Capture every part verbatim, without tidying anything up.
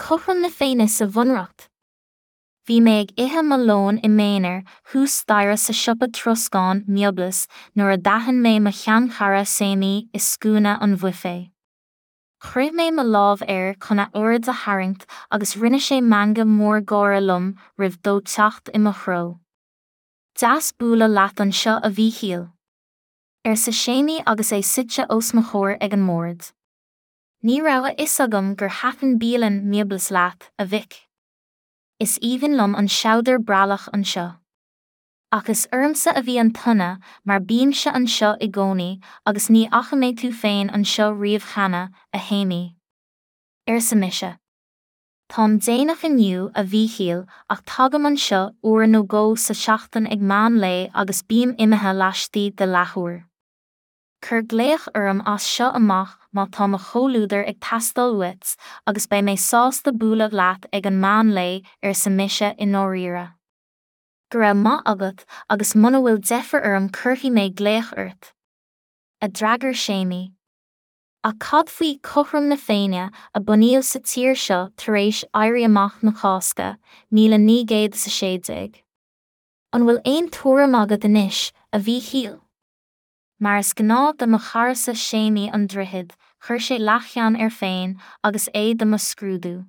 cothrom na féine sa bhunreacht. Bhí mé ag ithe malón I méanair thús staire sa siopa troscán mioblas nuair a dtaitheann mé mo cheannchara séimí is scúna an bhuifé. Chruith mé mo lámh air chuna uird a tharraingt agus rinne sé manga mór góra lum ribh dó teacht I mo chró. Deas búla leat an seo a bhí shiel. Ar sa séimí agus é sitse os mo chóir ag an mórd. Ní rogha is agam gur hapan bíalan mioblas leat a bhic. Is even lum an seaudar bralach an seo. Ach is ormsa a bhí an tunna mar bíonn se an seo I gcónaí agus ní acha mé tú féin an seo riamh chana a héimí. Ar sa mise. Tám déanach inniu a bhí shiel ach tagam an seo uair nó gó sa seachtain ag meán lé agus bíam imithe laistíí de leathúir. Cur gléach orm as seo amach má tá mo chomhlúdar ag tastal wits agus bei mé sásta búla leat ag an meán lé ar sa mise I nóiríre. Go raibh maith agat agus muna bhfuil deifre orm curthaí mé gléach ort. A dreagar séimí. A cad faoi cothrom na féine a bunaíodh sa tír seo tar éis éirí amach na cásca míle ní gcéad sa séideag. An bhfuil aon tuairim agat anois a bhí shiel. Mar is gná de mo charasa séimí an droichead chuir sé leachcheann ar féin agus é de mo scrúdú.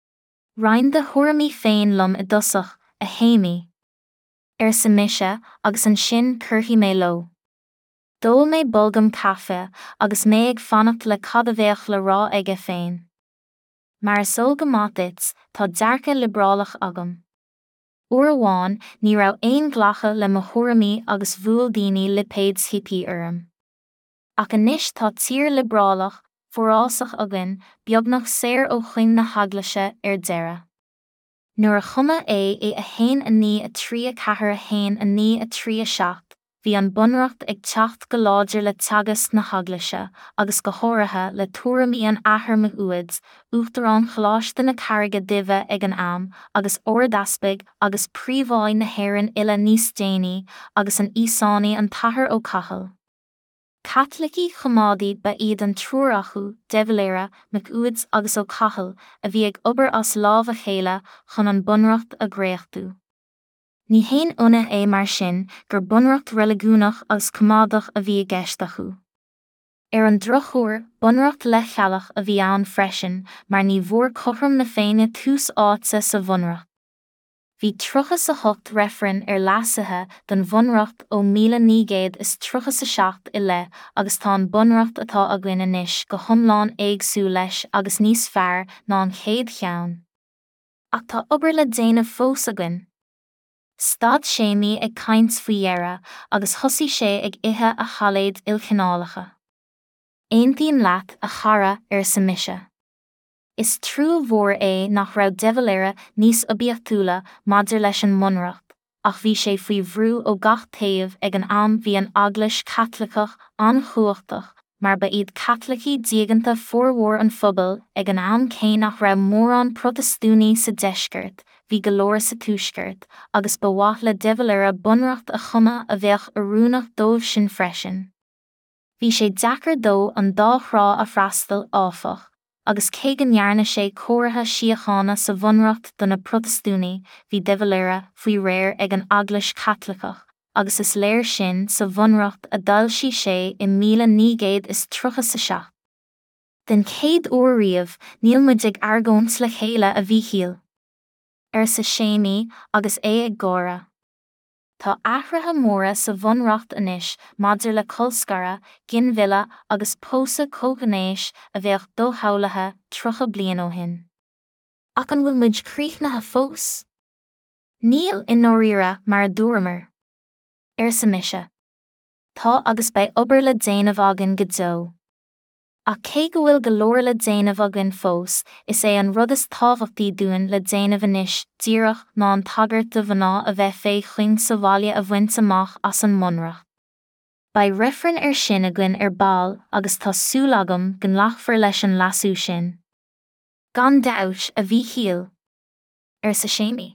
Roinn de thuairimí féin lum I dosach a héimí. Ar sa mise agus an sin curthaí mé lo. Dóil mé bolgam cafe agus mé ag fannacht le cad a bheadh le rá aige féin. Mar is ó go mátits tá dearca librálach agam. Uair amháin ní raibh aon ghlacha le mo thuairimí agus bhuail daoine lipéad hippie orm. Ach anois tá tír librálach forrásach agan beagnach saor ó chuin na haglaise ar deireadh. Nuair a chuma é é a haon a ní a trí a chathair a haon a ní a trí a seacht, bhí an bunreacht ag teacht go láidir le teagas na haglaise agus go háirithe le tuairimí an athair mo uaid, uachtarán chláiste na carraige duibhe ag an am agus ordaspig agus príomháin na hÉireann ile níos déanaí agus an íosánaí an tathair ó cahall. Catlaigí chomádaí ba iad an trúr acu, deimhléire, mac uaid agus ó cahall a bhí ag obair as lámh a chéile chun an bunreacht a gréachtú. Ní haon una é mar sin gur bunreacht religúnach agus comádach a bhí gceist acu. Ar an drochúir bunreacht le cheallach a bhí ann freisin mar ní bhór cothrom na féine tús áitsa sa bhunreacht. Bhí truchas a hocht referen ar leasathe den bhunreacht ó míle ní gcéad is truchas a seacht I le agus tá an bunreacht atá againn anois go hiomlán éagsú leis agus níos fearr ná an chéad cheann. Ach tá obair le déanamh fós againn. Stad séimí ag caint faoi dhearra agus thosaigh sé ag ithe a chaléad ilchinálacha. Aontaíonn leat a chara ar sa mise. Is trú mhór é nach raibh deimhléire níos obaíochtúla maidir leis an mbunreacht, ach bhí sé faoi bhrú ó gach taobh ag an am bhí an eaglais catlaicach anchuachtach, mar ba iad catlaicí díogainta formhór an phobal ag an am cé nach raibh mórán protestúnaí sa deisceart, bhí go leor sa túisceart, agus ba mhaith le deimhléire bunreacht a chuma a bheadh arúnach dóibh sin freisin. Bhí sé deacair dó an dá thrá a freastal áfach, agus cé go ndearna sé comhartha síochána sa bhunreacht do na protestúnaí bhí deimhléire faoi réir ag an eaglais catlaicach, agus is léir sin sa bhunreacht a d'fhoilsigh sé I míle ní gcéad is truchas a seacht. Den céad uair riamh níl muid ag argóint le chéile a bhí shiel. Ar sa séimí agus é ag góra. Tá athraithe móra sa bhunreacht anois maidir le colscara, ginmhile agus pósa cócanéis a bheadh dótholaithe trocha bliain ó shin. Ach an bhfuil muid críochnatha fós? Níl in nóiríre mar a dúramar. Ar sa mise. Tá agus bei obair le déanamh agan go dó. Ach cé go bhfuil go leor le déanamh agan fós, is é an rud is tábhachtaí dúin le déanamh anois díreach ná an tagart de bhaná a bheith fé chuin sa bhaile a bhaint amach as an mbunreacht. Ba referen ar sin againn ar ball agus tá súil agam go nglachfar leis an lasú sin. Gan dabhtais a bhí shiel. Ar sa séimí.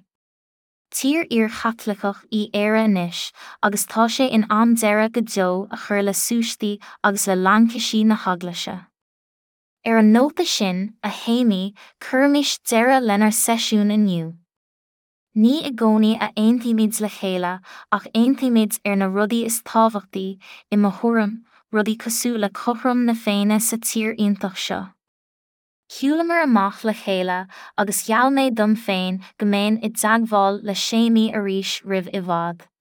Tír ar chatlaicach I éire anois, agus tá sé in am deire go dó a chur le súistaí agus le lancaisí na haglaise. Ar an nóta sin, a Haimí, curmis deire lenar seisiún inniu. Ní i gcónaí a aontaimid le chéile, ach aontaimid ar na rudaí is tábhachtaí, i mo thuairim, rudaí cosúil le cothrom na féine sa tír iontach seo. Shiúlamar amach le chéile, agus gheall mé dom féin go mbéin i dteagmháil le séimí arís roimh i bhfad.